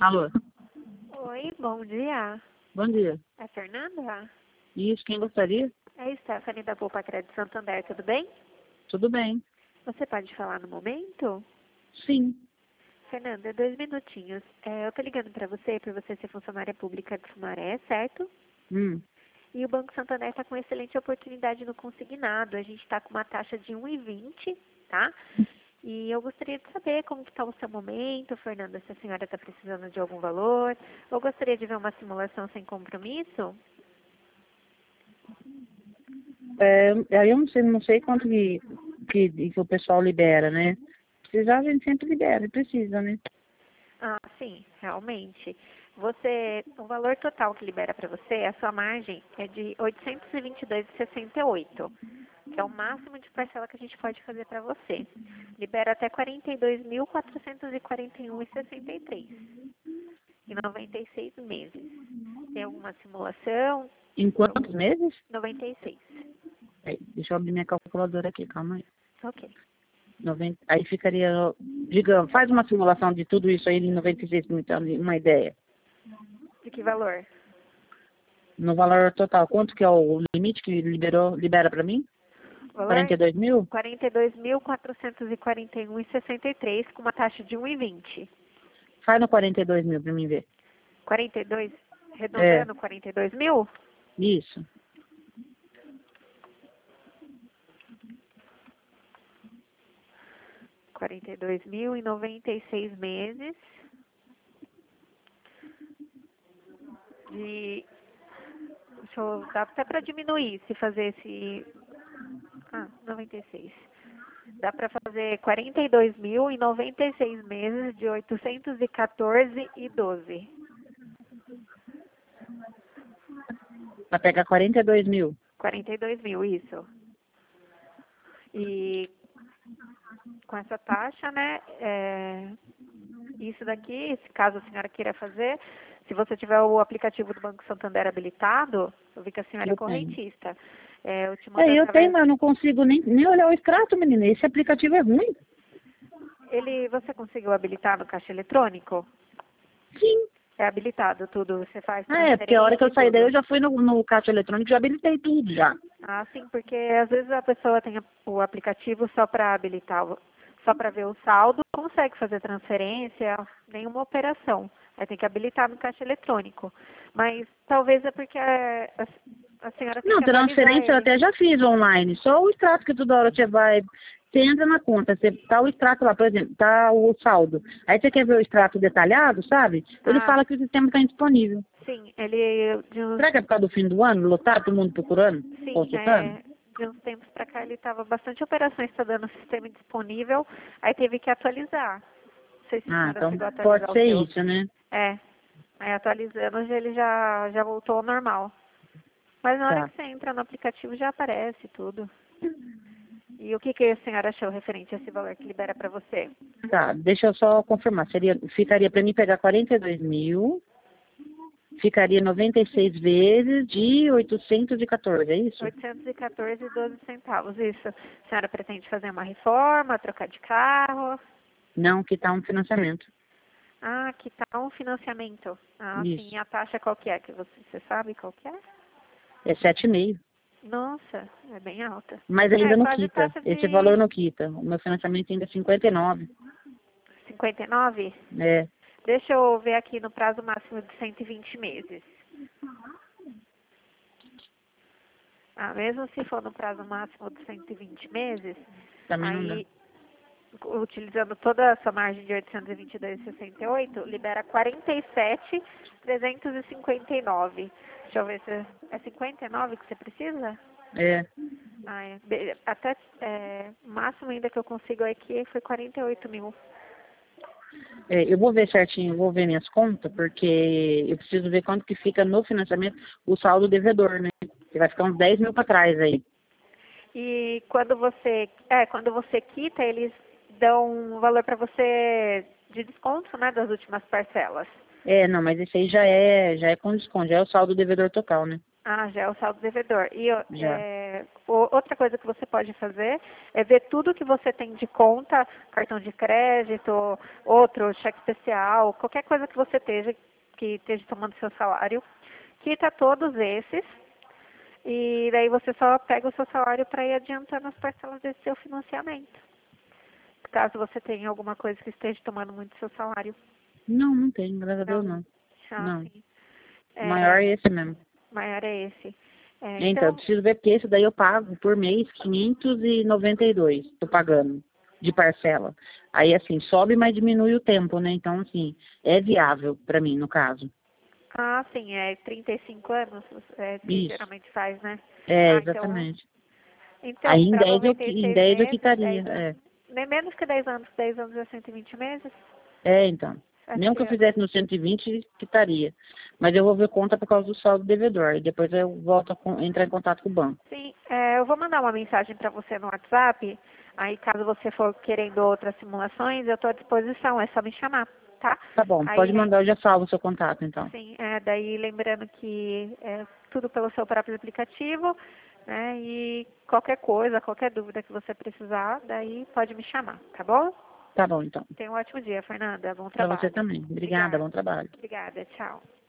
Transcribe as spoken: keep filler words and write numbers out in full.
Alô, Oi, bom dia. bom dia. É Fernanda? Isso, quem gostaria? É Stephanie da Poupa Crédito Santander, tudo bem? Tudo bem. Você pode falar no momento? Sim. Fernanda, dois minutinhos. É, eu tô ligando para você, por você ser funcionária pública de Sumaré, certo? Hum. E o Banco Santander está com excelente oportunidade no consignado. A gente está com uma taxa de um vírgula vinte, tá? E eu gostaria de saber como que está o seu momento, Fernanda, se a senhora está precisando de algum valor. Eu gostaria de ver uma simulação sem compromisso. É, aí eu não sei, não sei quanto que, que, que o pessoal libera, né? Precisar a gente sempre libera, precisa, né? Ah, sim, realmente. Você, o valor total que libera para você, a sua margem é de oitocentos e vinte e dois vírgula sessenta e oito, que é o máximo de parcela que a gente pode fazer para você. Libera até quarenta e dois mil quatrocentos e quarenta e um vírgula sessenta e três em noventa e seis meses. Tem alguma simulação? Em quantos meses? noventa e seis. Aí, deixa eu abrir minha calculadora aqui, calma aí. Ok. noventa, aí ficaria, diga, faz uma simulação de tudo isso aí em noventa e seis para me ter uma ideia. De que valor? No valor total, quanto que é o limite que liberou, libera para mim? O valor? quarenta e dois mil? quarenta e dois mil quatrocentos e quarenta e um vírgula sessenta e três com uma taxa de um vírgula vinte. Faz no quarenta e dois mil para mim ver. quarenta e dois, É, arredondando quarenta e dois mil? isso. quarenta e dois mil em noventa e seis meses. De, deixa eu, dá até para diminuir se fazer esse. Ah, noventa e seis. Dá para fazer quarenta e dois mil em noventa e seis meses de oitocentos e quatorze e doze. Para pegar quarenta e dois mil. quarenta e dois mil, isso. E com essa taxa, né? É, isso daqui, se caso a senhora queira fazer, se você tiver o aplicativo do Banco Santander habilitado, eu vi que a senhora é Eu tenho. correntista. É, eu te mando É, eu tenho, através. mas eu não consigo nem, nem olhar o extrato, menina. Esse aplicativo é ruim. Ele, você conseguiu habilitar no caixa eletrônico? Sim. É habilitado tudo, você faz Ah, é, porque a hora que transferência eu e saí daí, eu tudo. já fui no, no caixa eletrônico, já habilitei tudo já. Ah, sim, porque às vezes a pessoa tem o aplicativo só para habilitar, o- só para ver o saldo, não consegue fazer transferência, nenhuma operação. Aí tem que habilitar no caixa eletrônico. Mas talvez é porque a, a, a senhora tem Não, que atualizar transferência eu ele. até já fiz online. Só o extrato que toda hora você vai... Você entra na conta, você, tá o extrato lá, por exemplo, tá o saldo. Aí você quer ver o extrato detalhado, sabe? Ele Ah, fala que o sistema está indisponível. sim, ele de uns, Será que é por causa do fim do ano? Lotado, todo mundo procurando? sim, Consultando? é, de uns tempos para cá ele estava bastante operações, está dando sistema disponível, aí teve que atualizar. Não sei se a Ah, senhora então chegou a pode atualizar o ser seu. isso, né? É, aí atualizando ele já, já voltou ao normal. Mas na hora Tá. que você entra no aplicativo já aparece tudo. E o que, que a senhora achou referente a esse valor que libera para você? Tá, deixa eu só confirmar. Seria, ficaria para mim pegar quarenta e dois mil, ficaria noventa e seis vezes de oitocentos e quatorze, é isso? oitocentos e quatorze vírgula doze centavos, isso. A senhora pretende fazer uma reforma, trocar de carro? Não, que tá um financiamento. Ah, que tal um financiamento? Ah, sim. Isso. E a taxa qual que é? Que você, você sabe qual que é? É sete vírgula cinco. Nossa, é bem alta. Mas É, ainda não quase quita. taxa Esse valor de não quita. O meu financiamento ainda é cinquenta e nove. cinquenta e nove. É. Deixa eu ver aqui no prazo máximo de cento e vinte meses. Ah, mesmo se for no prazo máximo de cento e vinte meses, Também não dá. aí, utilizando toda essa margem de oitocentos e vinte e dois vírgula sessenta e oito, libera quarenta e sete mil trezentos e cinquenta e nove. Deixa eu ver se é cinquenta e nove que você precisa? É. Ah, é. Be- Até é, o máximo ainda que eu consigo aqui foi quarenta e oito mil. É, eu vou ver certinho, vou ver minhas contas, porque eu preciso ver quanto que fica no financiamento o saldo devedor, né? Que vai ficar uns dez mil para trás aí. E quando você, é, quando você quita, eles dão um valor para você de desconto, né, das últimas parcelas. É, não, mas esse aí já é, já é com desconto, já é o saldo devedor total, né? Ah, já é o saldo devedor. E ó, Já. é, é, o- outra coisa que você pode fazer é ver tudo que você tem de conta, cartão de crédito, outro, cheque especial, qualquer coisa que você esteja, que esteja tomando seu salário, quita todos esses, e daí você só pega o seu salário para ir adiantando as parcelas desse seu financiamento. Caso você tenha alguma coisa que esteja tomando muito seu salário. Não, não tem, graças a Deus Não? não. Ah, Não. sim. O maior é É, esse mesmo. maior é esse. É, Então, eu então, preciso ver porque esse daí eu pago por mês quinhentos e noventa e dois, tô pagando de parcela. Aí assim, sobe, mas diminui o tempo, né? Então, assim, é viável para mim, no caso. ah, sim, é trinta e cinco anos é, que Isso. geralmente faz, né? É, Ah, então, exatamente. Aí então em para dez eu, noventa e em seis dez eu meses, quitaria, dez anos, é. nem menos que dez anos, dez anos é cento e vinte meses, É, então. acho Mesmo que que eu é. fizesse no cento e vinte, quitaria. Mas eu vou ver conta por causa do saldo devedor. E depois eu volto a con- entrar em contato com o banco. Sim, é, eu vou mandar uma mensagem para você no WhatsApp, aí caso você for querendo outras simulações, eu estou à disposição, é só me chamar, tá? Tá bom, pode Aí, mandar, eu já salvo o seu contato, então. sim, é, daí lembrando que é tudo pelo seu próprio aplicativo, né? E qualquer coisa, qualquer dúvida que você precisar, daí pode me chamar, tá bom? Tá bom, então. Tenha um ótimo dia, Fernanda. Bom Pra você trabalho. também. Obrigada, Obrigada. bom trabalho. Obrigada. Tchau.